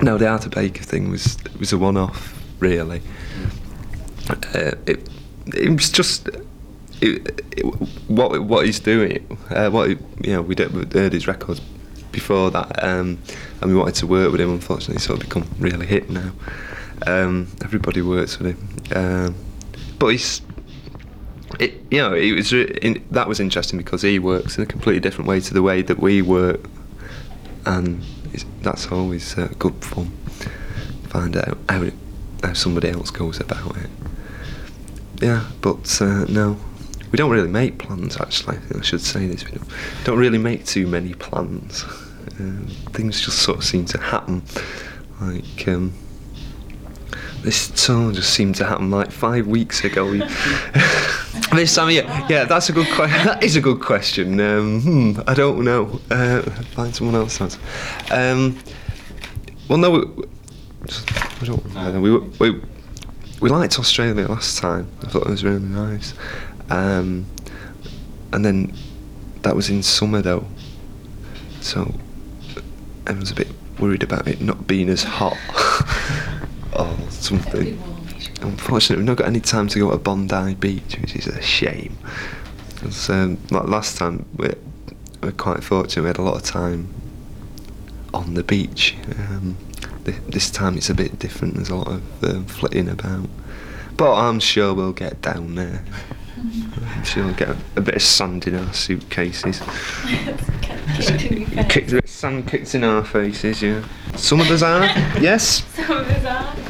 No, the Arthur Baker thing was a one-off, really. It was just what he's doing. We heard his records before that, and we wanted to work with him. Unfortunately, he's sort of become really hit now. Everybody works with him, but that was interesting because he works in a completely different way to the way that we work, and that's always good fun. Find out how somebody else goes about it. Yeah, but no, we don't really make plans. Actually, I should say this: we don't really make too many plans. Things just sort of seem to happen. Like this tour just seemed to happen like 5 weeks ago. This time of year, yeah, that's a good question. That is a good question. I don't know. Find someone else to answer. Well, no, we liked Australia last time. I thought it was really nice. And then that was in summer though, so everyone's a bit worried about it not being as hot or something. Unfortunately, we've not got any time to go to Bondi Beach, which is a shame. Because like last time, we're quite fortunate. We had a lot of time on the beach. This time it's a bit different. There's a lot of flitting about, but I'm sure we'll get down there. I'm sure we'll get a bit of sand in our suitcases. Sand kicked in our faces, yeah. Some of us are, yes. Some of us are.